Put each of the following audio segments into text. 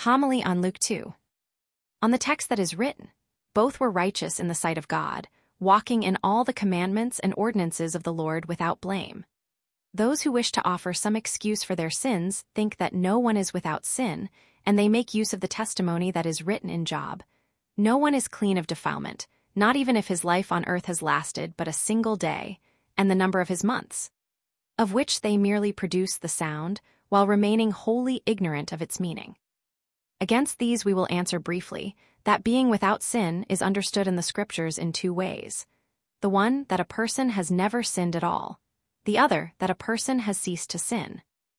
Homily on Luke 2. On the text that is written, both were righteous in the sight of God, walking in all the commandments and ordinances of the Lord without blame. Those who wish to offer some excuse for their sins think that no one is without sin, and they make use of the testimony that is written in Job. No one is clean of defilement, not even if his life on earth has lasted but a single day, and the number of his months, of which they merely produce the sound, while remaining wholly ignorant of its meaning. Against these we will answer briefly that being without sin is understood in the Scriptures in two ways. The one, that a person has never sinned at all. The other, that a person has ceased to sin.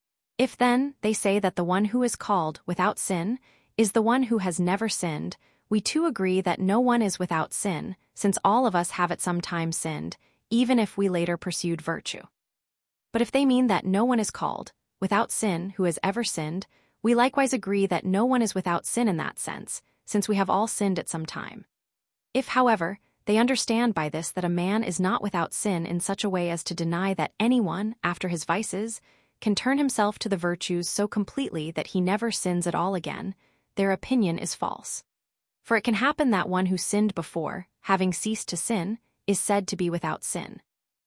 If then they say that the one who is called without sin is the one who has never sinned, we too agree that no one is without sin, since all of us have at some time sinned, even if we later pursued virtue. But if they mean that no one is called without sin who has ever sinned, we likewise agree that no one is without sin in that sense, since we have all sinned at some time. If, however, they understand by this that a man is not without sin in such a way as to deny that anyone, after his vices, can turn himself to the virtues so completely that he never sins at all again, their opinion is false. For it can happen that one who sinned before, having ceased to sin, is said to be without sin.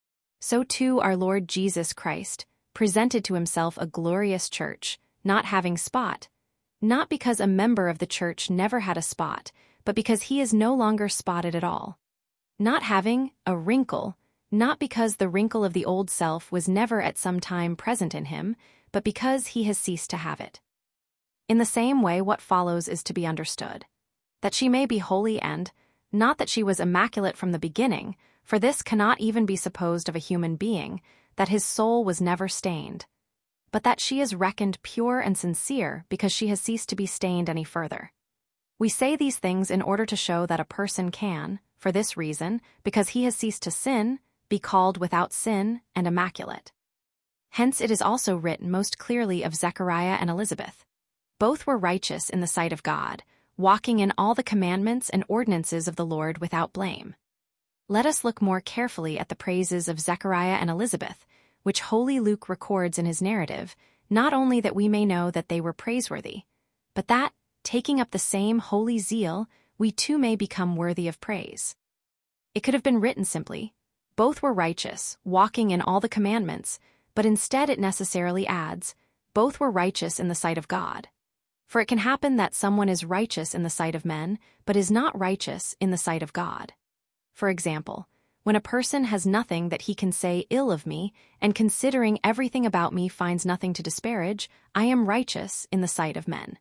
So too our Lord Jesus Christ presented to himself a glorious church, not having spot, not because a member of the church never had a spot, but because he is no longer spotted at all. Not having a wrinkle, not because the wrinkle of the old self was never at some time present in him, but because he has ceased to have it. In the same way, what follows is to be understood, that she may be holy and, not that she was immaculate from the beginning, for this cannot even be supposed of a human being, that his soul was never stained, but that she is reckoned pure and sincere because she has ceased to be stained any further. We say these things in order to show that a person can, for this reason, because he has ceased to sin, be called without sin and immaculate. Hence it is also written most clearly of Zechariah and Elizabeth. Both were righteous in the sight of God, walking in all the commandments and ordinances of the Lord without blame. Let us look more carefully at the praises of Zechariah and Elizabeth, which Holy Luke records in his narrative, not only that we may know that they were praiseworthy, but that, taking up the same holy zeal, we too may become worthy of praise. It could have been written simply, both were righteous, walking in all the commandments, but instead it necessarily adds, both were righteous in the sight of God. For it can happen that someone is righteous in the sight of men, but is not righteous in the sight of God. For example, when a person has nothing that he can say ill of me, and considering everything about me finds nothing to disparage, I am righteous in the sight of men.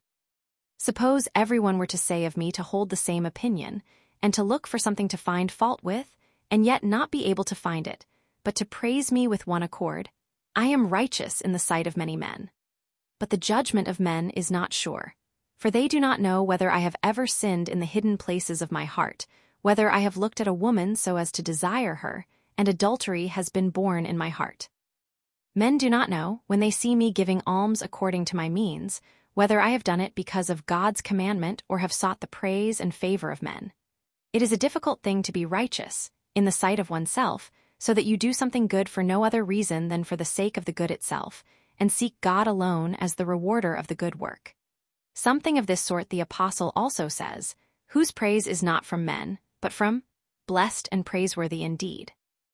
Suppose everyone were to say of me to hold the same opinion, and to look for something to find fault with, and yet not be able to find it, but to praise me with one accord, I am righteous in the sight of many men. But the judgment of men is not sure, for they do not know whether I have ever sinned in the hidden places of my heart, whether I have looked at a woman so as to desire her, and adultery has been born in my heart. Men do not know, when they see me giving alms according to my means, whether I have done it because of God's commandment or have sought the praise and favor of men. It is a difficult thing to be righteous, in the sight of oneself, so that you do something good for no other reason than for the sake of the good itself, and seek God alone as the rewarder of the good work. Something of this sort the apostle also says, whose praise is not from men, but from blessed and praiseworthy indeed.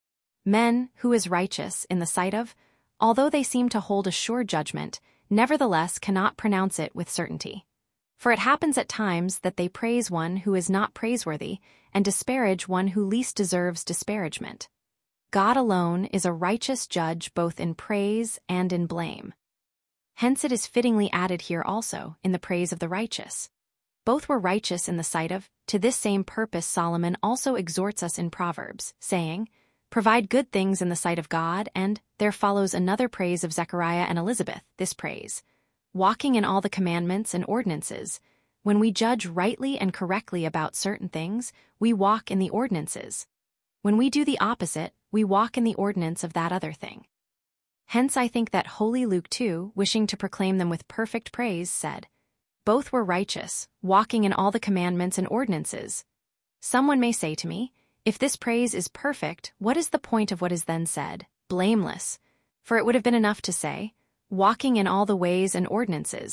Men, who is righteous in the sight of, although they seem to hold a sure judgment, nevertheless cannot pronounce it with certainty. For it happens at times that they praise one who is not praiseworthy, and disparage one who least deserves disparagement. God alone is a righteous judge both in praise and in blame. Hence it is fittingly added here also, in the praise of the righteous. Both were righteous in the sight of, to this same purpose Solomon also exhorts us in Proverbs, saying, provide good things in the sight of God, and there follows another praise of Zechariah and Elizabeth, this praise, walking in all the commandments and ordinances. When we judge rightly and correctly about certain things, we walk in the ordinances. When we do the opposite, we walk in the ordinance of that other thing. Hence I think that Holy Luke too, wishing to proclaim them with perfect praise, said, both were righteous, walking in all the commandments and ordinances. Someone may say to me, if this praise is perfect, what is the point of what is then said, blameless? For it would have been enough to say, walking in all the ways and ordinances,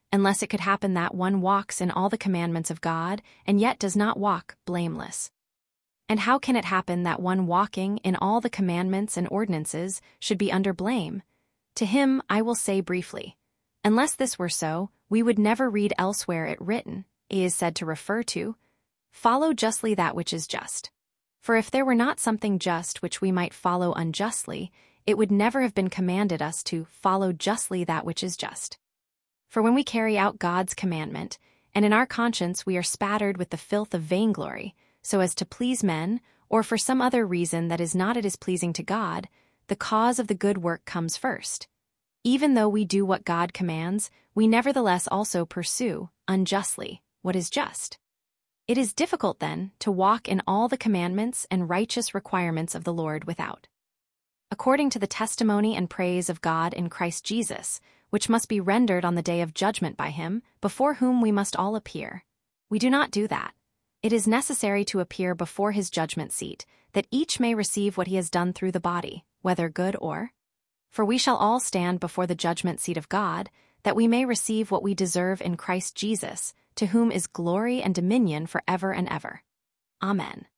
unless it could happen that one walks in all the commandments of God and yet does not walk blameless. And how can it happen that one walking in all the commandments and ordinances should be under blame? To him I will say briefly, unless this were so, we would never read elsewhere it written, he is said to refer to, follow justly that which is just. For if there were not something just which we might follow unjustly, it would never have been commanded us to follow justly that which is just. For when we carry out God's commandment, and in our conscience we are spattered with the filth of vainglory, so as to please men, or for some other reason that is not it is pleasing to God, the cause of the good work comes first. Even though we do what God commands, we nevertheless also pursue, unjustly, what is just. It is difficult, then, to walk in all the commandments and righteous requirements of the Lord without. According to the testimony and praise of God in Christ Jesus, which must be rendered on the day of judgment by him, before whom we must all appear. We do not do that. It is necessary to appear before his judgment seat, that each may receive what he has done through the body, whether good or. For we shall all stand before the judgment seat of God, that we may receive what we deserve in Christ Jesus, to whom is glory and dominion forever and ever. Amen.